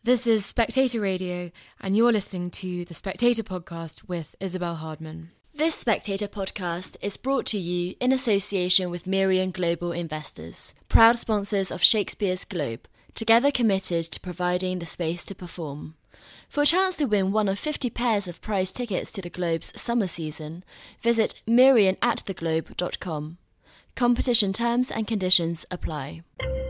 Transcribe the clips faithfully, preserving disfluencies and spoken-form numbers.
This is Spectator Radio, and you're listening to the Spectator Podcast with Isabel Hardman. This Spectator Podcast is brought to you in association with Merian Global Investors, proud sponsors of Shakespeare's Globe, together committed to providing the space to perform. For a chance to win one of fifty pairs of prize tickets to the Globe's summer season, visit merian at the globe dot com. Competition terms and conditions apply.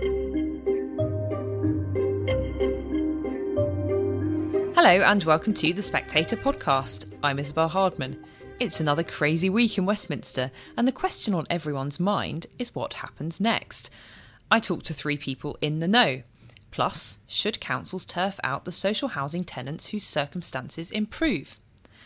Hello and welcome to the Spectator Podcast. I'm Isabel Hardman. It's another crazy week in Westminster, and the question on everyone's mind is what happens next. I talked to three people in the know. Plus, should councils turf out the social housing tenants whose circumstances improve?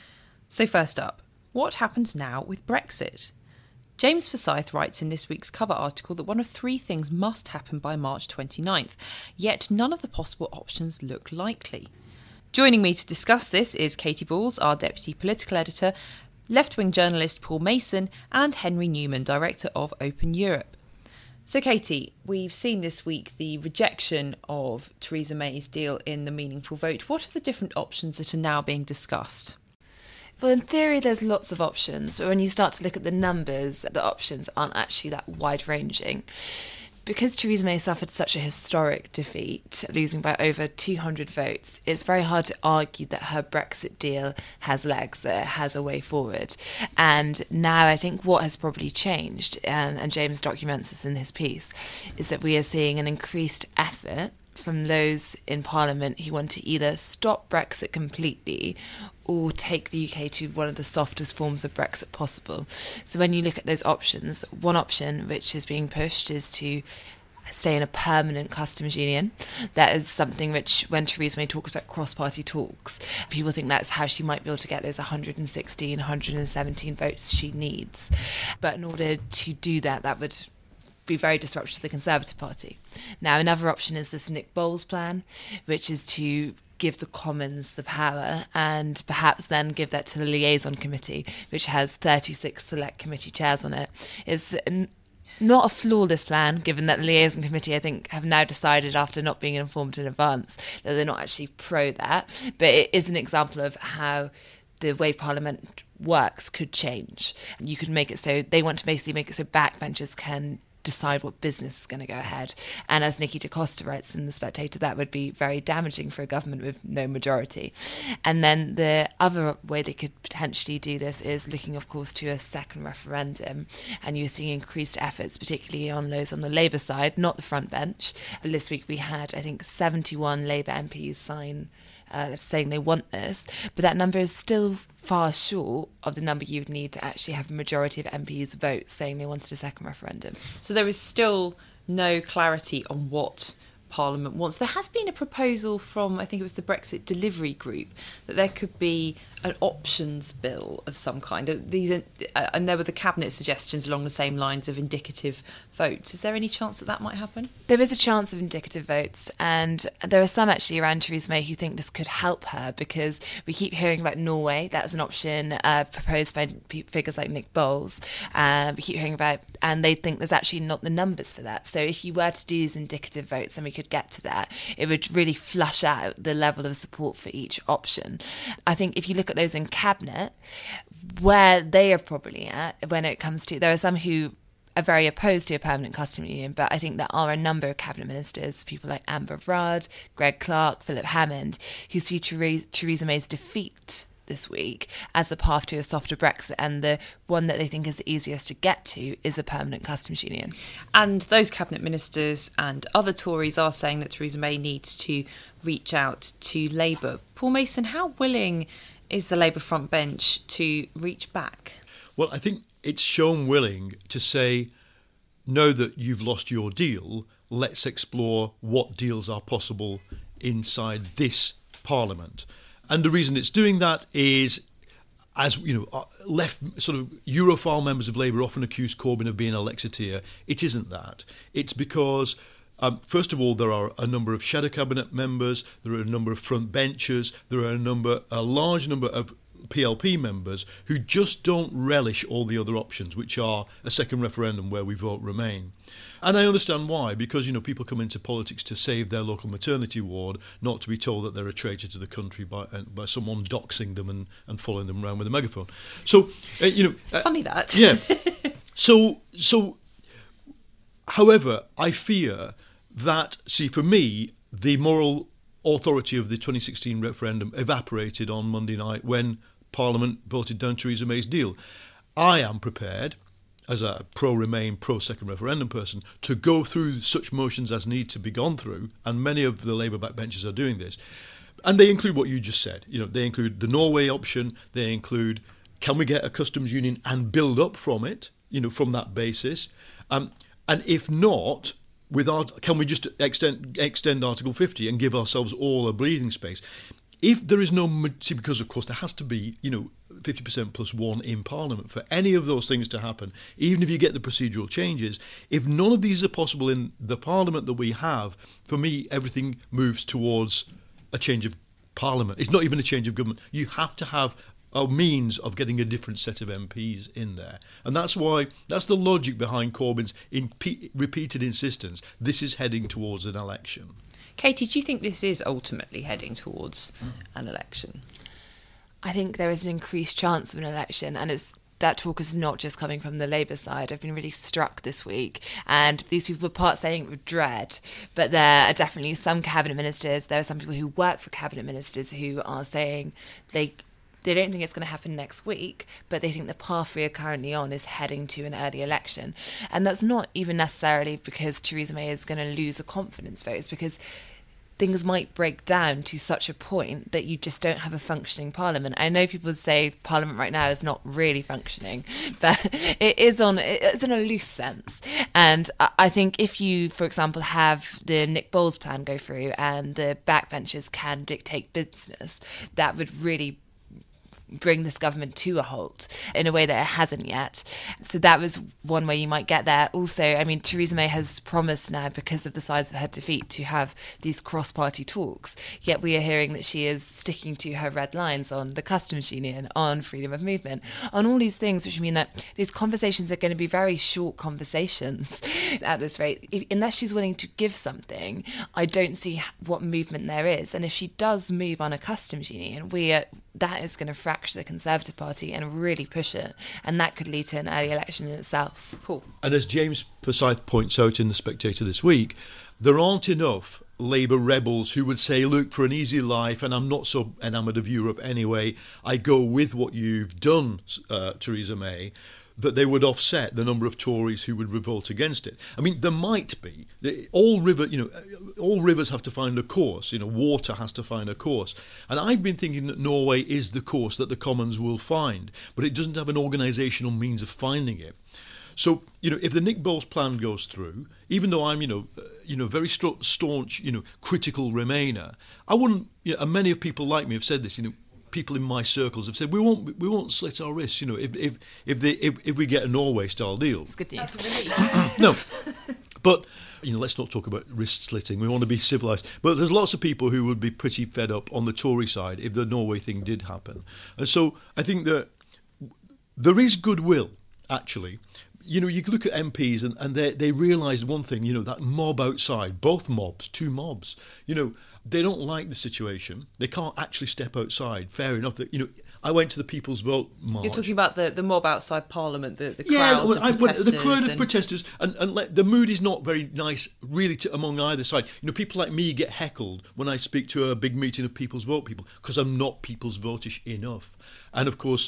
So first up, what happens now with Brexit? James Forsyth writes in this week's cover article that one of three things must happen by March twenty-ninth, yet none of the possible options look likely. Joining me to discuss this is Katy Balls, our Deputy Political Editor, left-wing journalist Paul Mason, and Henry Newman, Director of Open Europe. So Katy, we've seen this week the rejection of Theresa May's deal in the meaningful vote. What are the different options that are now being discussed? Well, in theory, there's lots of options, but when you start to look at the numbers, the options aren't actually that wide-ranging. Because Theresa May suffered such a historic defeat, losing by over two hundred votes, it's very hard to argue that her Brexit deal has legs, that it has a way forward. And now I think what has probably changed, and, and James documents this in his piece, is that we are seeing an increased effort from those in Parliament who want to either stop Brexit completely or take the U K to one of the softest forms of Brexit possible. So when you look at those options, one option which is being pushed is to stay in a permanent customs union. That is something which, when Theresa May talks about cross-party talks, people think that's how she might be able to get those one hundred sixteen, one hundred seventeen votes she needs. But in order to do that, that would be very disruptive to the Conservative Party. Now, another option is this Nick Boles plan, which is to give the Commons the power and perhaps then give that to the Liaison Committee, which has thirty-six select committee chairs on it. It's n- not a flawless plan, given that the Liaison Committee, I think, have now decided after not being informed in advance that they're not actually pro that, but it is an example of how the way Parliament works could change. You could make it so, they want to basically make it so backbenchers can decide what business is going to go ahead. And as Nikki DaCosta writes in The Spectator, that would be very damaging for a government with no majority. And then the other way they could potentially do this is looking, of course, to a second referendum. And you're seeing increased efforts, particularly on those on the Labour side, not the front bench. But this week we had, I think, seventy-one Labour M Ps sign Uh, saying they want this, but that number is still far short of the number you would need to actually have a majority of M Ps vote saying they wanted a second referendum. So there is still no clarity on what Parliament wants. There has been a proposal from, I think it was the Brexit Delivery Group, that there could be an options bill of some kind. These are, and there were the Cabinet suggestions along the same lines of indicative votes. Is there any chance that that might happen? There is a chance of indicative votes, and there are some actually around Theresa May who think this could help her, because we keep hearing about Norway. That's an option uh, proposed by figures like Nick Boles. Uh, we keep hearing about, and they think there's actually not the numbers for that. So if you were to do these indicative votes, and we could get to that, it would really flush out the level of support for each option. I think if you look at those in Cabinet, where they are probably at when it comes to, there are some who are very opposed to a permanent customs union, but I think there are a number of cabinet ministers, people like Amber Rudd, Greg Clark, Philip Hammond, who see Theresa May's defeat this week as the path to a softer Brexit, and the one that they think is the easiest to get to is a permanent customs union. And those cabinet ministers and other Tories are saying that Theresa May needs to reach out to Labour. Paul Mason, how willing is the Labour front bench to reach back? Well, I think it's shown willing to say, know that you've lost your deal, let's explore what deals are possible inside this Parliament. And the reason it's doing that is, as you know, left sort of Europhile members of Labour often accuse Corbyn of being a Lexiteer. It isn't that. It's because, um, first of all, there are a number of shadow cabinet members, there are a number of front benchers, there are a number, a large number of P L P members who just don't relish all the other options, which are a second referendum where we vote Remain. And I understand why, because, you know, people come into politics to save their local maternity ward, not to be told that they're a traitor to the country by uh, by someone doxing them and, and following them around with a megaphone. So, uh, you know... Uh, Funny that. Yeah. So, so, however, I fear that, see, for me, the moral authority of the twenty sixteen referendum evaporated on Monday night when Parliament voted down Theresa May's deal. I am prepared, as a pro-Remain, pro-second referendum person, to go through such motions as need to be gone through, and many of the Labour backbenchers are doing this. And they include what you just said. You know, they include the Norway option, they include, can we get a customs union and build up from it, you know, from that basis? Um, and if not, with our, can we just extend extend Article fifty and give ourselves all a breathing space? If there is no, see, because of course there has to be, you know, fifty percent plus one in Parliament for any of those things to happen, even if you get the procedural changes. If none of these are possible in the Parliament that we have, for me, everything moves towards a change of Parliament. It's not even a change of government. You have to have a means of getting a different set of M Ps in there. And that's why, that's the logic behind Corbyn's impe- repeated insistence. This is heading towards an election. Katie, do you think this is ultimately heading towards an election? I think there is an increased chance of an election, and it's that talk is not just coming from the Labour side. I've been really struck this week, and these people were part saying it with dread, but there are definitely some cabinet ministers, there are some people who work for cabinet ministers who are saying they they don't think it's going to happen next week, but they think the path we are currently on is heading to an early election. And that's not even necessarily because Theresa May is going to lose a confidence vote. It's because things might break down to such a point that you just don't have a functioning Parliament. I know people say Parliament right now is not really functioning, but it is on it's in a loose sense. And I think if you, for example, have the Nick Boles plan go through and the backbenchers can dictate business, that would really bring this government to a halt in a way that it hasn't yet. So that was one way you might get there. Also, I mean, Theresa May has promised now, because of the size of her defeat, to have these cross-party talks. Yet we are hearing that she is sticking to her red lines on the customs union, on freedom of movement, on all these things, which mean that these conversations are going to be very short conversations at this rate. If, unless she's willing to give something, I don't see what movement there is. And if she does move on a customs union, we are, that is going to fracture the Conservative Party and really push it, and that could lead to an early election in itself. Cool. And as James Forsyth points out in The Spectator this week, there aren't enough Labour rebels who would say, look, for an easy life, and I'm not so enamoured of Europe anyway, I go with what you've done, uh, Theresa May, that they would offset the number of Tories who would revolt against it. I mean, there might be. All river, you know, all rivers have to find a course. You know, water has to find a course. And I've been thinking that Norway is the course that the Commons will find, but it doesn't have an organisational means of finding it. So, you know, if the Nick Boles plan goes through, even though I'm, you know, uh, you know, very st- staunch, you know, critical Remainer, I wouldn't. You know, and many of people like me have said this. You know, people in my circles have said we won't we won't slit our wrists, you know, if if if they if, if we get a Norway style deal. It's good news. No, but you know, let's not talk about wrist slitting. We want to be civilised. But there's lots of people who would be pretty fed up on the Tory side if the Norway thing did happen, and so I think that there is goodwill actually. You know, you look at M Ps and, and they they realise one thing, you know, that mob outside, both mobs, two mobs, you know, they don't like the situation. They can't actually step outside. Fair enough. That, you know, I went to the People's Vote march. You're talking about the, the mob outside Parliament, the, the yeah, crowds well, of I, protesters. well, the crowd and... of protesters, and, and let, the mood is not very nice, really, to, among either side. You know, people like me get heckled when I speak to a big meeting of People's Vote people because I'm not People's Votish enough. And, of course,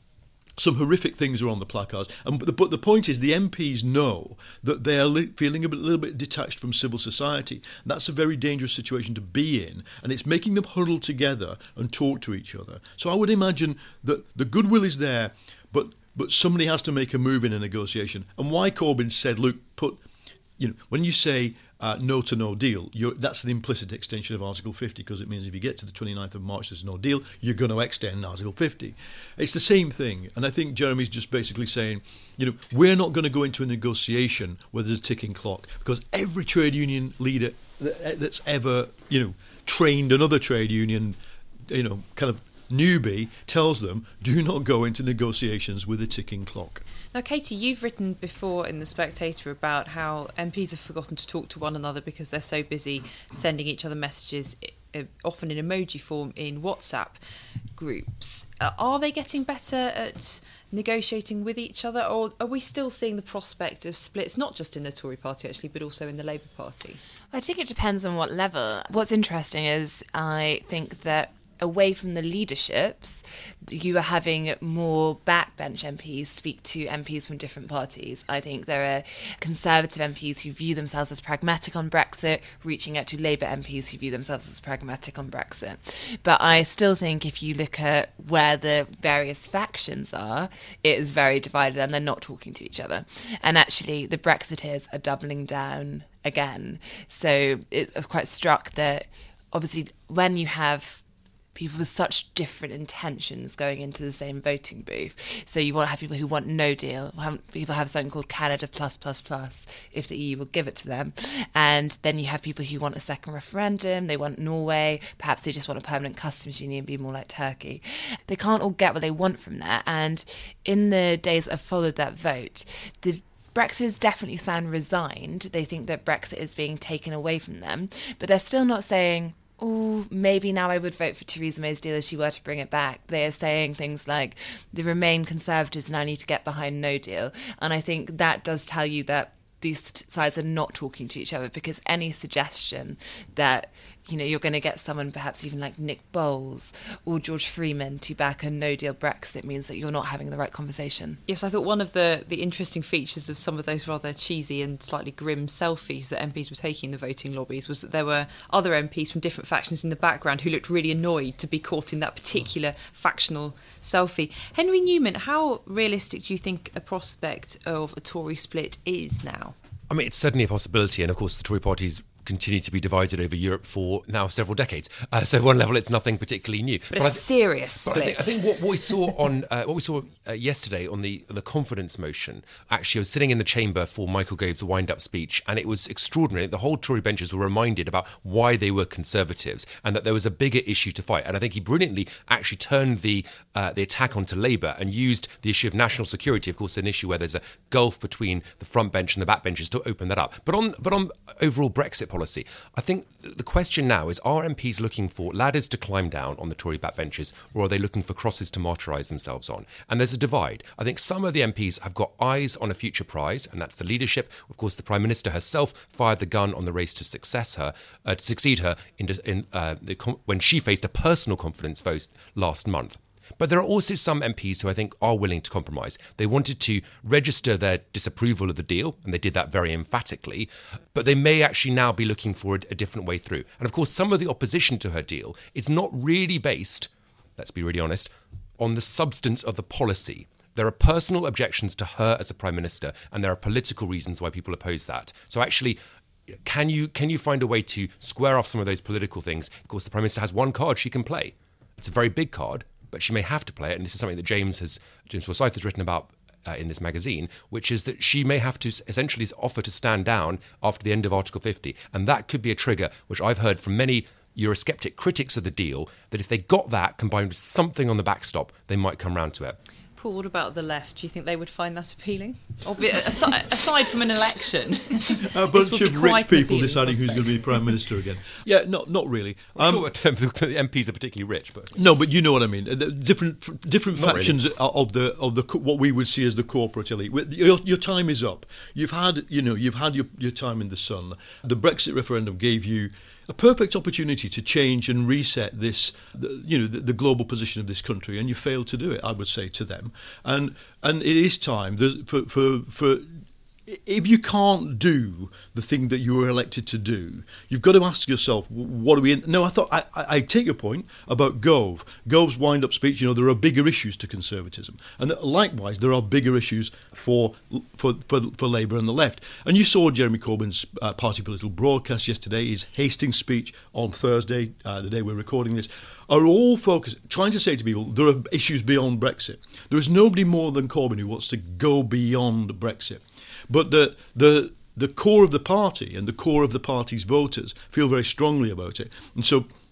some horrific things are on the placards. And, but, the, but the point is the M Ps know that they are li- feeling a, bit, a little bit detached from civil society. That's a very dangerous situation to be in, and it's making them huddle together and talk to each other. So I would imagine that the goodwill is there, but but somebody has to make a move in a negotiation. And why Corbyn said, look, put, you know, when you say uh, no to no deal, you're, that's an implicit extension of Article fifty, because it means if you get to the twenty-ninth of March there's no deal, you're going to extend Article fifty. It's the same thing, and I think Jeremy's just basically saying, you know, we're not going to go into a negotiation where there's a ticking clock, because every trade union leader that's ever, you know, trained another trade union, you know, kind of newbie tells them, do not go into negotiations with a ticking clock. Now, Katie, you've written before in The Spectator about how M Ps have forgotten to talk to one another because they're so busy sending each other messages, often in emoji form, in WhatsApp groups. Uh, are they getting better at negotiating with each other, or are we still seeing the prospect of splits, not just in the Tory party, actually, but also in the Labour Party? I think it depends on what level. What's interesting is I think that away from the leaderships, you are having more backbench M Ps speak to M Ps from different parties. I think there are Conservative M Ps who view themselves as pragmatic on Brexit, reaching out to Labour M Ps who view themselves as pragmatic on Brexit. But I still think if you look at where the various factions are, it is very divided and they're not talking to each other. And actually, the Brexiteers are doubling down again. So it, I was quite struck that obviously when you have people with such different intentions going into the same voting booth. So you want to have people who want no deal. People have something called Canada plus plus plus if the E U will give it to them. And then you have people who want a second referendum. They want Norway. Perhaps they just want a permanent customs union, be more like Turkey. They can't all get what they want from that. And in the days that have followed that vote, the Brexiters definitely sound resigned. They think that Brexit is being taken away from them. But they're still not saying, oh, maybe now I would vote for Theresa May's deal if she were to bring it back. They are saying things like, the Remain Conservatives and I need to get behind no deal. And I think that does tell you that these sides are not talking to each other, because any suggestion that, you know, you're going to get someone perhaps even like Nick Bowles or George Freeman to back a no-deal Brexit means that you're not having the right conversation. Yes, I thought one of the, the interesting features of some of those rather cheesy and slightly grim selfies that M Ps were taking in the voting lobbies was that there were other M Ps from different factions in the background who looked really annoyed to be caught in that particular factional selfie. Henry Newman, how realistic do you think a prospect of a Tory split is now? I mean, it's certainly a possibility, and of course the Tory party's continue to be divided over Europe for now several decades. Uh, so, at one level, it's nothing particularly new. But, but a th- serious split. I think, I think what, what we saw on uh, what we saw uh, yesterday on the the confidence motion. Actually, I was sitting in the chamber for Michael Gove's wind-up speech, and it was extraordinary. The whole Tory benches were reminded about why they were Conservatives and that there was a bigger issue to fight. And I think he brilliantly actually turned the uh, the attack onto Labour and used the issue of national security, of course, an issue where there's a gulf between the front bench and the back benches, to open that up. But on but on overall Brexit policy, I think the question now is, are M Ps looking for ladders to climb down on the Tory backbenches, or are they looking for crosses to martyrise themselves on? And there's a divide. I think some of the M Ps have got eyes on a future prize, and that's the leadership. Of course, the Prime Minister herself fired the gun on the race to success her, uh, to succeed her in, in uh, the, when she faced a personal confidence vote last month. But there are also some M Ps who I think are willing to compromise. They wanted to register their disapproval of the deal, and they did that very emphatically, but they may actually now be looking for a, a different way through. And of course, some of the opposition to her deal is not really based, let's be really honest, on the substance of the policy. There are personal objections to her as a Prime Minister, and there are political reasons why people oppose that. So actually, can you can you find a way to square off some of those political things? Of course, the Prime Minister has one card she can play. It's a very big card, but she may have to play it, and this is something that James has James Forsyth has written about uh, in this magazine, which is that she may have to essentially offer to stand down after the end of Article fifty, and that could be a trigger, which I've heard from many Eurosceptic critics of the deal, that if they got that combined with something on the backstop, they might come round to it. Paul, what about the left? Do you think they would find that appealing? Obvi- aside, aside from an election, a bunch of rich people deciding prospect. Who's going to be Prime Minister again. Yeah, not not really. I'm um, sure the M Ps are particularly rich, but no, but you know what I mean. The different different not factions really. of the of the what we would see as the corporate elite. Your, your time is up. You've had you know you've had your, your time in the sun. The Brexit referendum gave you a perfect opportunity to change and reset this, the, you know, the, the global position of this country, and you failed to do it, I would say to them. And and it is time for for for. If you can't do the thing that you were elected to do, you've got to ask yourself, what are we in? No, I thought, I, I take your point about Gove. Gove's wind-up speech, you know, there are bigger issues to conservatism. And likewise, there are bigger issues for for, for, for Labour and the left. And you saw Jeremy Corbyn's uh, party political broadcast yesterday, his Hastings speech on Thursday, uh, the day we're recording this, are all focused, trying to say to people, there are issues beyond Brexit. There is nobody more than Corbyn who wants to go beyond Brexit. But the the the core of the party and the core of the party's voters feel very strongly about it. And so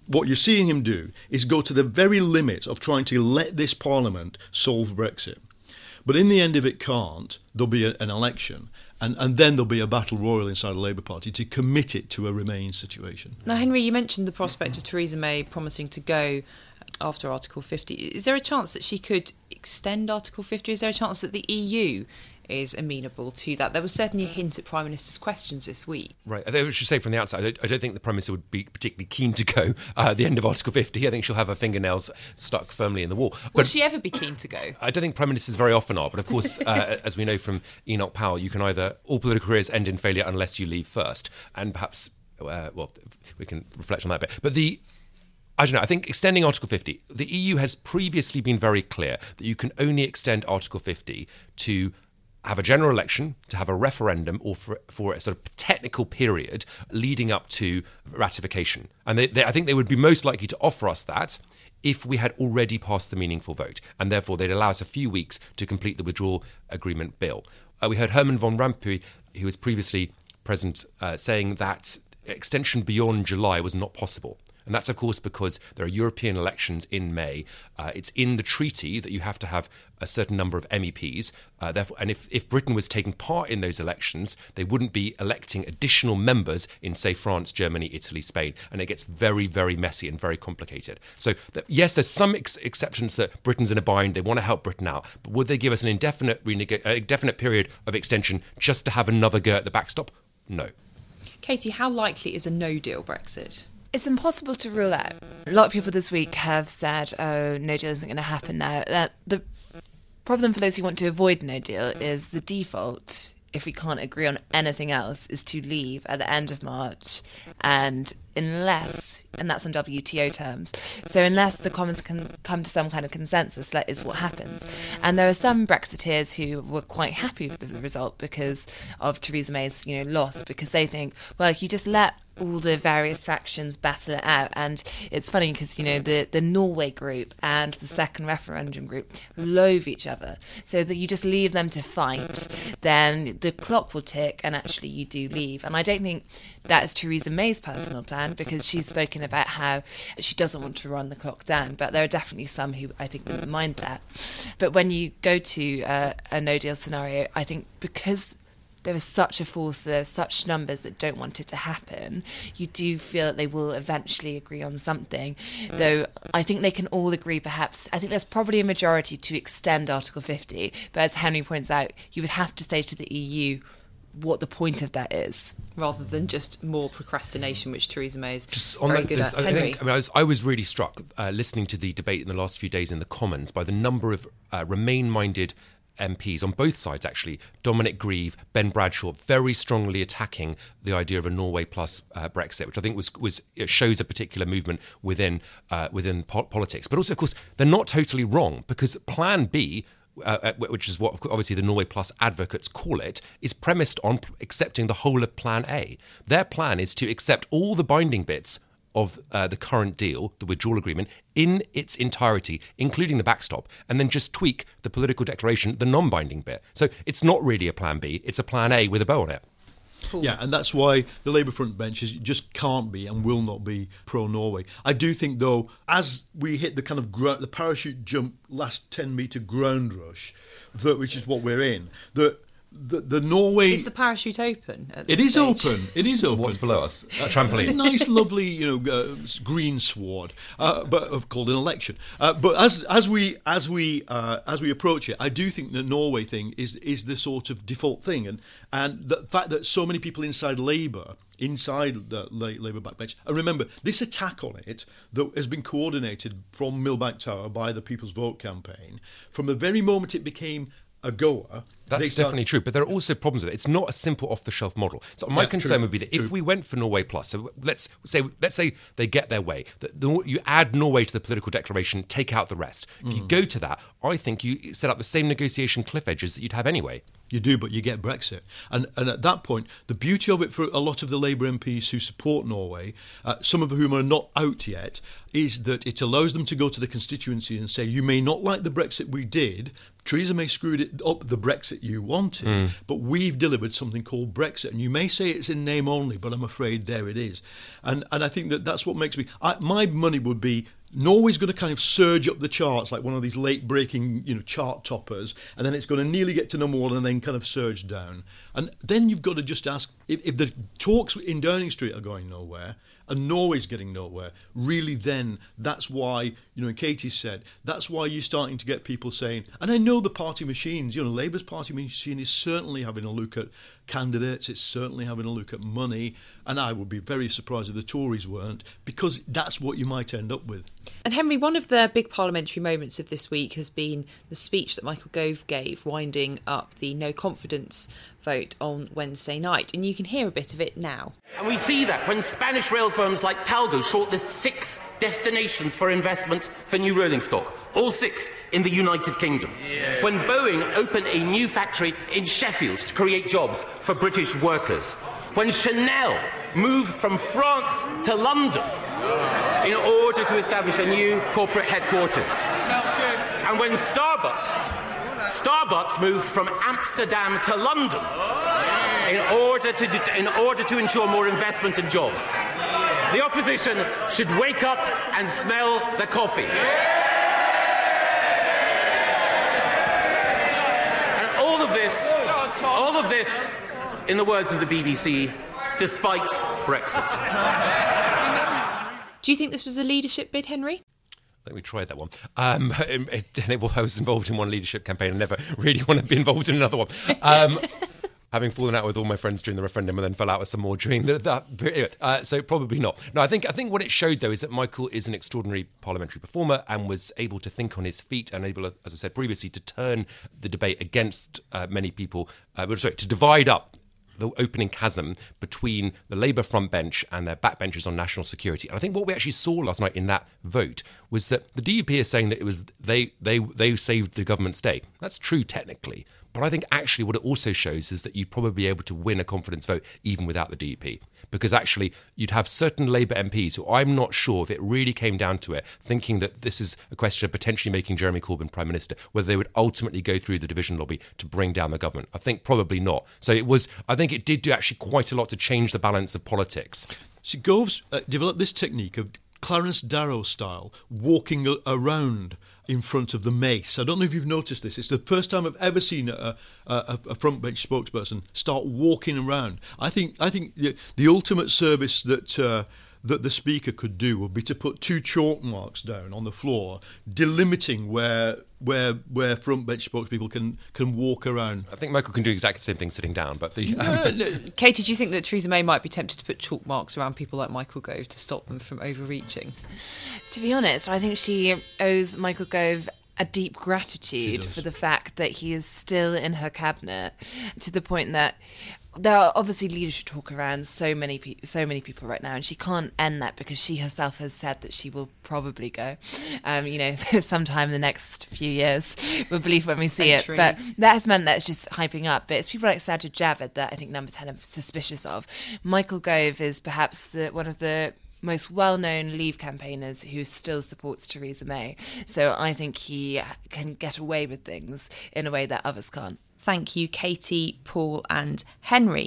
what you're seeing him do is go to the very limit of trying to let this Parliament solve Brexit. But in the end, if it can't, there'll be a, an election. And, and then there'll be a battle royal inside the Labour Party to commit it to a Remain situation. Now, Henry, you mentioned the prospect of Theresa May promising to go after Article fifty. Is there a chance that she could extend Article fifty? Is there a chance that the E U is amenable to that? There was certainly a hint at Prime Minister's questions this week. Right. I should say from the outside, I don't, I don't think the Prime Minister would be particularly keen to go uh, at the end of Article fifty. I think she'll have her fingernails stuck firmly in the wall. Will But she ever be keen to go? I don't think Prime Ministers very often are, but of course, uh, as we know from Enoch Powell, you can either, all political careers end in failure unless you leave first. And perhaps, uh, well, we can reflect on that a bit. But the I don't know, I think extending Article fifty, the E U has previously been very clear that you can only extend Article fifty to have a general election, to have a referendum, or for, for a sort of technical period leading up to ratification. And they, they, I think they would be most likely to offer us that if we had already passed the meaningful vote, and therefore they'd allow us a few weeks to complete the withdrawal agreement bill. Uh, we heard Herman van Rompuy, who was previously present, uh, saying that extension beyond July was not possible. And that's, of course, because there are European elections in May. Uh, it's in the treaty that you have to have a certain number of M E Ps. Uh, therefore, and if, if Britain was taking part in those elections, they wouldn't be electing additional members in, say, France, Germany, Italy, Spain. And it gets very, very messy and very complicated. So, th- yes, there's some ex- exceptions that Britain's in a bind. They want to help Britain out. But would they give us an indefinite, reneg- uh, indefinite period of extension just to have another go at the backstop? No. Katie, how likely is a no-deal Brexit? It's impossible to rule out. A lot of people this week have said, oh, no deal isn't going to happen now. That the problem for those who want to avoid no deal is the default, if we can't agree on anything else, is to leave at the end of March. And unless, and that's on W T O terms, so unless the Commons can come to some kind of consensus, that is what happens. And there are some Brexiteers who were quite happy with the result because of Theresa May's, you know, loss, because they think, well, if you just let all the various factions battle it out. And it's funny because, you know, the, the Norway group and the second referendum group loathe each other. So that you just leave them to fight, then the clock will tick and actually you do leave. And I don't think that is Theresa May's personal plan, because she's spoken about how she doesn't want to run the clock down. But there are definitely some who I think wouldn't mind that. But when you go to uh, a no-deal scenario, I think because there is such a force, there's such numbers that don't want it to happen, you do feel that they will eventually agree on something. Though I think they can all agree, perhaps, I think there's probably a majority to extend Article fifty, but as Henry points out, you would have to say to the E U what the point of that is. Rather than just more procrastination, which Theresa May is Just on very that, good at. I Henry? think, I mean, I was, I was really struck uh, listening to the debate in the last few days in the Commons by the number of uh, Remain-minded M Ps on both sides, actually. Dominic Grieve, Ben Bradshaw, very strongly attacking the idea of a Norway plus uh, Brexit, which I think was was it shows a particular movement within uh, within po- politics. But also, of course, they're not totally wrong, because Plan B, Uh, which is what obviously the Norway Plus advocates call it, is premised on accepting the whole of Plan A. Their plan is to accept all the binding bits of uh, the current deal, the withdrawal agreement, in its entirety, including the backstop, and then just tweak the political declaration, the non-binding bit. So it's not really a Plan B, it's a Plan A with a bow on it. Cool. Yeah, and that's why the Labour front benches just can't be and will not be pro-Norway. I do think, though, as we hit the kind of gro- the parachute jump, last ten metre ground rush, that, which is what we're in, that the, the Norway... Is the parachute open at It this is stage? open. It is open. What's below us? A trampoline. Nice, lovely, you know, uh, green sward, uh, but of called an election. Uh, but as as we as we uh, as we approach it, I do think the Norway thing is is the sort of default thing, and and the fact that so many people inside Labour, inside the Labour backbench, and remember this attack on it that has been coordinated from Millbank Tower by the People's Vote campaign from the very moment it became a goer. That's start- definitely true, but there are also problems with it. It's not a simple off-the-shelf model. So my Yeah, concern true, would be that true. if we went for Norway Plus, so let's say let's say they get their way, that the, you add Norway to the political declaration, take out the rest. If Mm. you go to that, I think you set up the same negotiation cliff edges that you'd have anyway. You do, but you get Brexit. And and at that point, the beauty of it for a lot of the Labour M Ps who support Norway, uh, some of whom are not out yet, is that it allows them to go to the constituency and say, you may not like the Brexit we did, Theresa May screwed it up the Brexit you wanted, mm. but we've delivered something called Brexit. And you may say it's in name only, but I'm afraid there it is. And and I think that that's what makes me... I, my money would be... Norway's going to kind of surge up the charts like one of these late-breaking, you know, chart toppers, and then it's going to nearly get to number one and then kind of surge down. And then you've got to just ask, if, if the talks in Downing Street are going nowhere and Norway's getting nowhere, really then that's why, you know, Katie said, that's why you're starting to get people saying, and I know the party machines, you know, Labour's party machine is certainly having a look at candidates, it's certainly having a look at money, and I would be very surprised if the Tories weren't, because that's what you might end up with. And Henry, one of the big parliamentary moments of this week has been the speech that Michael Gove gave winding up the no confidence vote on Wednesday night, and you can hear a bit of it now. And we see that when Spanish rail firms like Talgo shortlist six destinations for investment for new rolling stock, all six in the United Kingdom. Yeah. When Boeing open a new factory in Sheffield to create jobs for British workers. When Chanel move from France to London in order to establish a new corporate headquarters. Smells good. And when Starbucks, Starbucks move from Amsterdam to London in order to, in order to ensure more investment and jobs. The opposition should wake up and smell the coffee. And all of this, all of this, in the words of the B B C, despite Brexit. Do you think this was a leadership bid, Henry? I think we tried that one. Um, it, it, I was involved in one leadership campaign. I never really want to be involved in another one. Um, having fallen out with all my friends during the referendum and then fell out with some more during the, that period. Uh, so probably not. No, I think I think what it showed, though, is that Michael is an extraordinary parliamentary performer and was able to think on his feet and able, as I said previously, to turn the debate against uh, many people, uh, sorry, to divide up the opening chasm between the Labour front bench and their backbenchers on national security. And I think what we actually saw last night in that vote was that the D U P is saying that it was they they they saved the government's day. That's true technically. But I think actually what it also shows is that you'd probably be able to win a confidence vote even without the D U P. Because actually you'd have certain Labour M Ps who I'm not sure if it really came down to it, thinking that this is a question of potentially making Jeremy Corbyn Prime Minister, whether they would ultimately go through the division lobby to bring down the government. I think probably not. So it was, I think it did do actually quite a lot to change the balance of politics. See, Gove's uh, developed this technique of Clarence Darrow style, walking a- around in front of the mace. I don't know if you've noticed this. It's the first time I've ever seen a, a, a front bench spokesperson start walking around. I think I think the, the ultimate service that uh, that the Speaker could do would be to put two chalk marks down on the floor, delimiting where where where front bench spokespeople can can walk around. I think Michael can do exactly the same thing sitting down. But the um... no, no. Katie, do you think that Theresa May might be tempted to put chalk marks around people like Michael Gove to stop them from overreaching? To be honest, I think she owes Michael Gove a deep gratitude for the fact that he is still in her cabinet, to the point that there are obviously leadership talk around so many pe- so many people right now, and she can't end that because she herself has said that she will probably go, um, you know, sometime in the next few years. We'll believe when we see Century. It. But that has meant that it's just hyping up. But it's people like Sajid Javid that I think Number ten are suspicious of. Michael Gove is perhaps the, one of the most well-known Leave campaigners who still supports Theresa May. So I think he can get away with things in a way that others can't. Thank you, Katie, Paul and Henry.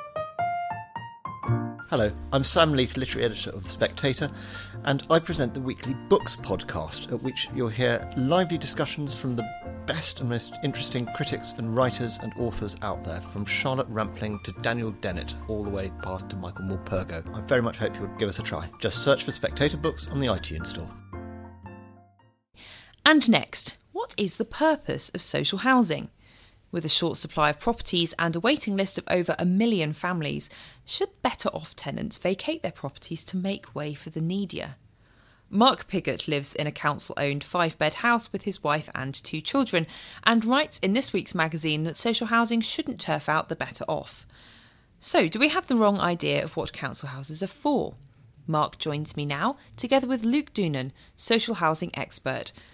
Hello, I'm Sam Leith, literary editor of The Spectator, and I present the weekly Books podcast, at which you'll hear lively discussions from the best and most interesting critics and writers and authors out there, from Charlotte Rampling to Daniel Dennett, all the way past to Michael Morpurgo. I very much hope you'll give us a try. Just search for Spectator Books on the iTunes Store. And next, what is the purpose of social housing? With a short supply of properties and a waiting list of over a million families, should better-off tenants vacate their properties to make way for the needier? Mark Pigott lives in a council-owned five-bed house with his wife and two children, and writes in this week's magazine that social housing shouldn't turf out the better-off. So, do we have the wrong idea of what council houses are for? Mark joins me now, together with Luke Doonan, social housing expert.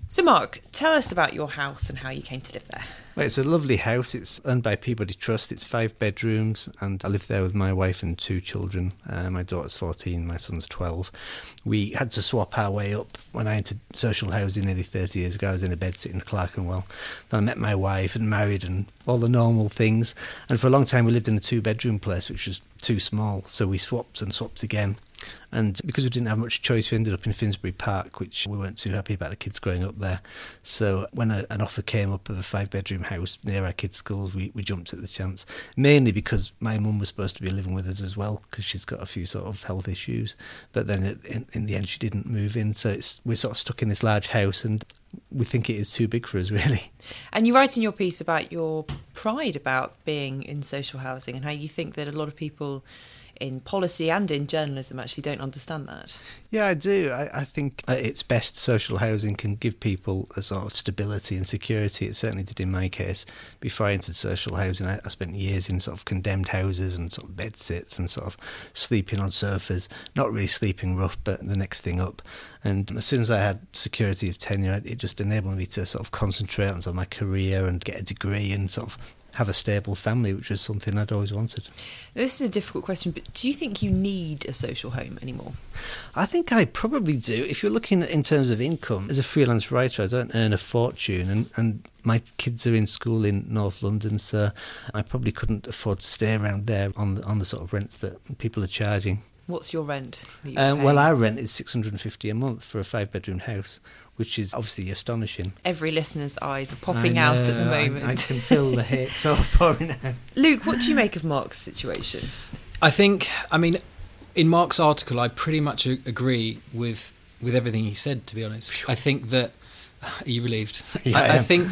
So Mark, tell us about your house and how you came to live there. Well, it's a lovely house. It's owned by Peabody Trust. It's five bedrooms, and I live there with my wife and two children. Uh, my daughter's fourteen, my son's twelve. We had to swap our way up. When I entered social housing nearly thirty years ago, I was in a bed sitting in Clerkenwell. Then I met my wife and married and all the normal things. And for a long time we lived in a two-bedroom place, which was too small. So we swapped and swapped again. And because we didn't have much choice, we ended up in Finsbury Park, which we weren't too happy about the kids growing up there. So when a, an offer came up of a five-bedroom house near our kids' schools, we, we jumped at the chance, mainly because my mum was supposed to be living with us as well, because she's got a few sort of health issues. But then in, in the end, she didn't move in. So it's, we're sort of stuck in this large house, and we think it is too big for us, really. And you write in your piece about your pride about being in social housing and how you think that a lot of people in policy and in journalism actually don't understand that. Yeah, I do. I, I think at its best, social housing can give people a sort of stability and security. It certainly did in my case. Before I entered social housing, I, I spent years in sort of condemned houses and sort of bed sits and sort of sleeping on sofas, not really sleeping rough, but the next thing up. And as soon as I had security of tenure, it just enabled me to sort of concentrate on sort of my career and get a degree and sort of have a stable family, which was something I'd always wanted. This is a difficult question, but do you think you need a social home anymore? I think I probably do. If you're looking in terms of income, as a freelance writer, I don't earn a fortune, and, and my kids are in school in North London, so I probably couldn't afford to stay around there on the, on the sort of rents that people are charging. What's your rent? That you Um, pay? well, our rent is six hundred fifty a month for a five-bedroom house, which is obviously astonishing. Every listener's eyes are popping I out at the know, I- moment. I, can feel the hate sort of pouring out. Luke, what do you make of Mark's situation? I think, I mean, in Mark's article, I pretty much a- agree with with everything he said, to be honest. I think that... Are you relieved? Yeah, I, I I am. think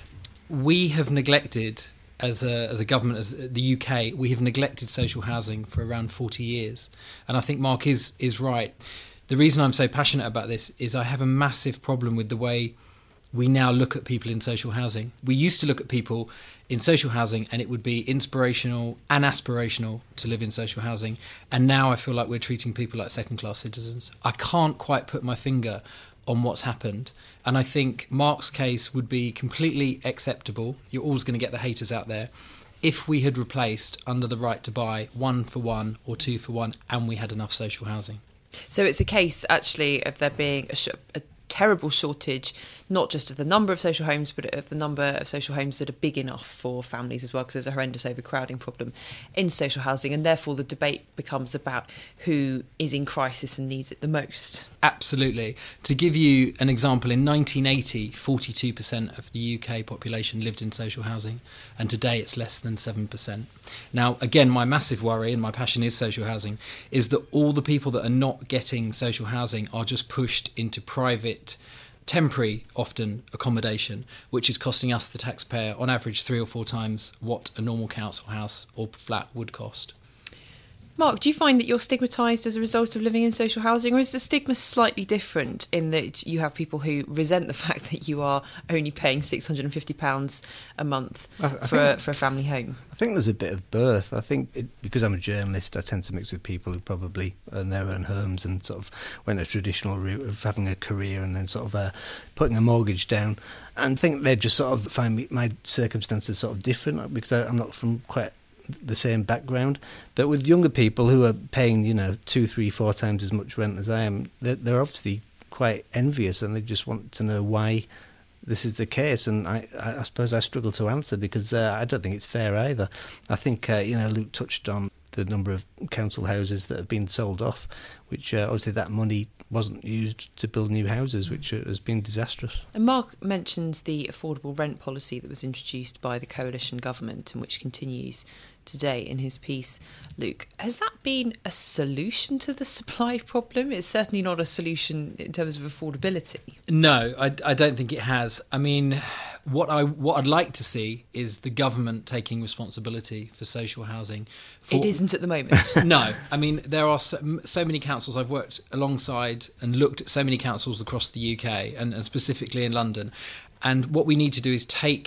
we have neglected, as a, as a government, as the U K, we have neglected social housing for around forty years. And I think Mark is is right. The reason I'm so passionate about this is I have a massive problem with the way we now look at people in social housing. We used to look at people in social housing and it would be inspirational and aspirational to live in social housing. And now I feel like we're treating people like second-class citizens. I can't quite put my finger on what's happened. And I think Mark's case would be completely acceptable. You're always going to get the haters out there. If we had replaced under the right to buy one for one or two for one and we had enough social housing. So it's a case, actually, of there being a, sh- a terrible shortage, not just of the number of social homes, but of the number of social homes that are big enough for families as well, because there's a horrendous overcrowding problem in social housing, and therefore the debate becomes about who is in crisis and needs it the most. Absolutely. To give you an example, in nineteen eighty, forty-two percent of the U K population lived in social housing, and today it's less than seven percent. Now, again, my massive worry, and my passion is social housing, is that all the people that are not getting social housing are just pushed into private, temporary, often, accommodation, which is costing us, the taxpayer, on average three or four times what a normal council house or flat would cost. Mark, do you find that you're stigmatised as a result of living in social housing, or is the stigma slightly different in that you have people who resent the fact that you are only paying six hundred fifty pounds a month I- I for, think- a, for a family home? I think there's a bit of both. I think it, because I'm a journalist, I tend to mix with people who probably earn their own homes and sort of went a traditional route of having a career and then sort of uh, putting a mortgage down. And I think they just sort of find me, my circumstances sort of different because I, I'm not from quite the same background. But with younger people who are paying, you know, two, three, four times as much rent as I am, they're, they're obviously quite envious and they just want to know why this is the case, and I, I suppose I struggle to answer because uh, I don't think it's fair either. I think, uh, you know, Luke touched on the number of council houses that have been sold off, which uh, obviously that money wasn't used to build new houses, which has been disastrous. And Mark mentions the affordable rent policy that was introduced by the coalition government and which continues today in his piece. Luke, has that been a solution to the supply problem? It's certainly not a solution in terms of affordability. No, I, I don't think it has. I mean, what I what I'd like to see is the government taking responsibility for social housing. For, It isn't at the moment. No, I mean there are so, so many councils. I've worked alongside and looked at so many councils across the U K and, and specifically in London. And what we need to do is take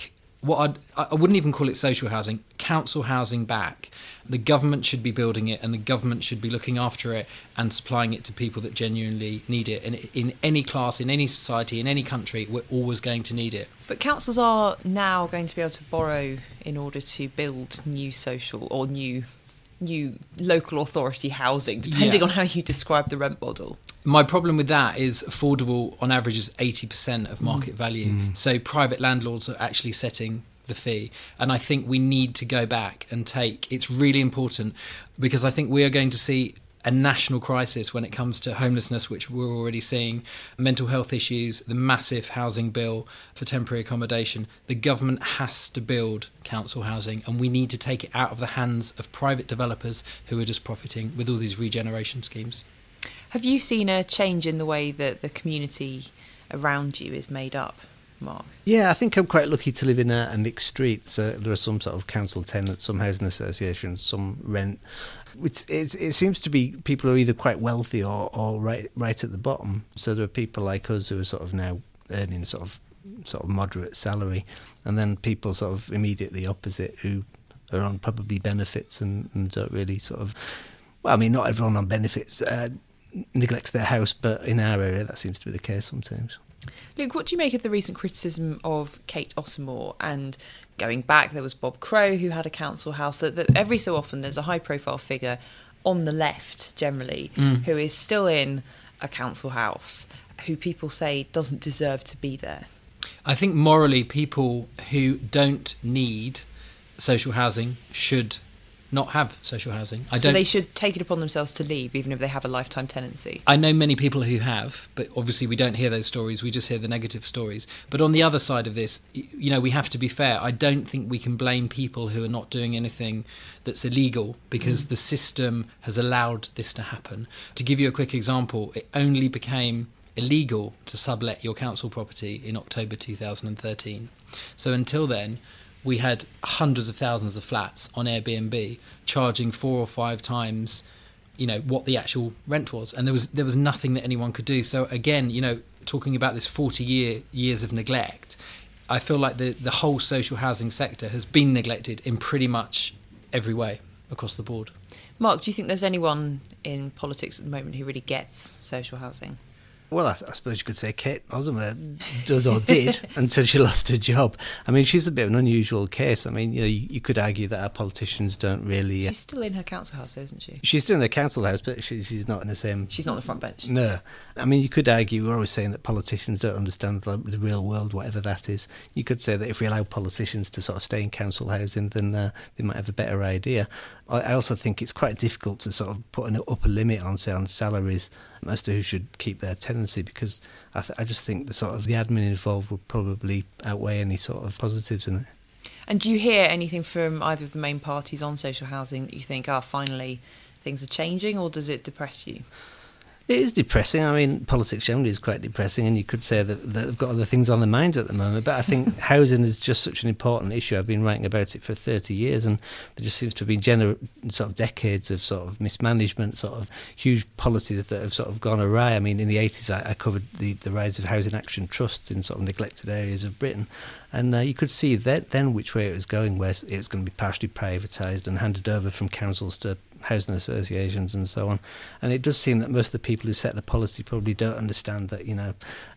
what I'd, I wouldn't even call it social housing, council housing back. The government should be building it, and the government should be looking after it and supplying it to people that genuinely need it. And in any class, in any society, in any country, we're always going to need it. But councils are now going to be able to borrow in order to build new social or new new local authority housing, depending Yeah. on how you describe the rent model. My problem with that is affordable on average is eighty percent of market Mm. value. Mm. So private landlords are actually setting the fee. And I think we need to go back and take, it's really important, because I think we are going to see a national crisis when it comes to homelessness, which we're already seeing, mental health issues, the massive housing bill for temporary accommodation. The government has to build council housing, and we need to take it out of the hands of private developers who are just profiting with all these regeneration schemes. Have you seen a change in the way that the community around you is made up, Mark? Yeah, I think I'm quite lucky to live in a, a mixed street. So there are some sort of council tenants, some housing associations, some rent. It's, it's, it seems to be people are either quite wealthy or, or right right at the bottom. So there are people like us who are sort of now earning sort of sort of moderate salary, and then people sort of immediately opposite who are on probably benefits and, and don't really sort of. Well, I mean, not everyone on benefits uh, neglects their house, but in our area that seems to be the case sometimes. Luke, what do you make of the recent criticism of Kate Ottermore? And going back, there was Bob Crow, who had a council house, that, that every so often there's a high-profile figure on the left, generally, mm. who is still in a council house, who people say doesn't deserve to be there. I think morally, people who don't need social housing should not have social housing. I so don't, they should take it upon themselves to leave, even if they have a lifetime tenancy. I know many people who have, but obviously we don't hear those stories. We just hear the negative stories. But on the other side of this, you know, we have to be fair. I don't think we can blame people who are not doing anything that's illegal, because mm. the system has allowed this to happen. To give you a quick example, it only became illegal to sublet your council property in October two thousand thirteen. So until then, we had hundreds of thousands of flats on Airbnb charging four or five times, you know, what the actual rent was, and there was there was nothing that anyone could do. So again, you know, talking about this forty year years of neglect, I feel like the the whole social housing sector has been neglected in pretty much every way across the board. Mark, do you think there's anyone in politics at the moment who really gets social housing? Well, I, I suppose you could say Kate Ottermore does or did until she lost her job. I mean, she's a bit of an unusual case. I mean, you know, you, you could argue that our politicians don't really... Uh, she's still in her council house, isn't she? She's still in the council house, but she, she's not in the same... She's not on the front bench. No. I mean, you could argue, we're always saying that politicians don't understand the, the real world, whatever that is. You could say that if we allow politicians to sort of stay in council housing, then uh, they might have a better idea. I, I also think it's quite difficult to sort of put an upper limit on, say, on salaries as to who should keep their tenancy, because I, th- I just think the sort of the admin involved would probably outweigh any sort of positives in it. And do you hear anything from either of the main parties on social housing that you think, ah, oh, finally things are changing, or does it depress you? It is depressing. I mean, politics generally is quite depressing, and you could say that, that they've got other things on their minds at the moment. But I think housing is just such an important issue. I've been writing about it for thirty years, and there just seems to have been gener- sort of decades of sort of mismanagement, sort of huge policies that have sort of gone awry. I mean, in the eighties, I, I covered the, the rise of housing action trusts in sort of neglected areas of Britain. And uh, you could see that, then which way it was going, where it was going to be partially privatised and handed over from councils to housing associations and so on. And it does seem that most of the people who set the policy probably don't understand that, you know,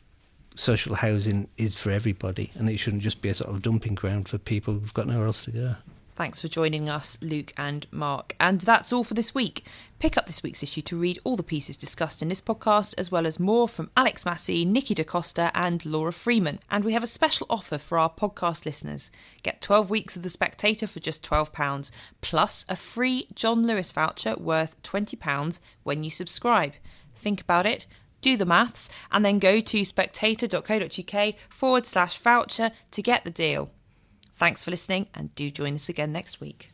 social housing is for everybody, and it shouldn't just be a sort of dumping ground for people who've got nowhere else to go. Thanks for joining us, Luke and Mark. And that's all for this week. Pick up this week's issue to read all the pieces discussed in this podcast, as well as more from Alex Massey, Nikki DaCosta and Laura Freeman. And we have a special offer for our podcast listeners. Get twelve weeks of The Spectator for just twelve pounds, plus a free John Lewis voucher worth twenty pounds when you subscribe. Think about it, do the maths, and then go to spectator.co.uk forward slash voucher to get the deal. Thanks for listening, and do join us again next week.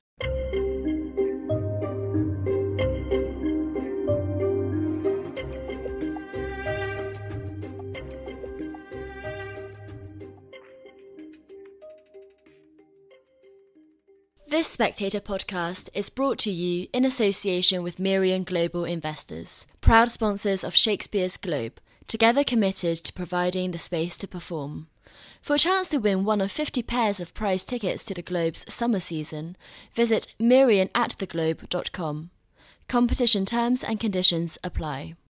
This Spectator podcast is brought to you in association with Merian Global Investors, proud sponsors of Shakespeare's Globe, together committed to providing the space to perform. For a chance to win one of fifty pairs of prize tickets to the Globe's summer season, visit mirian at theglobe dot com. Competition terms and conditions apply.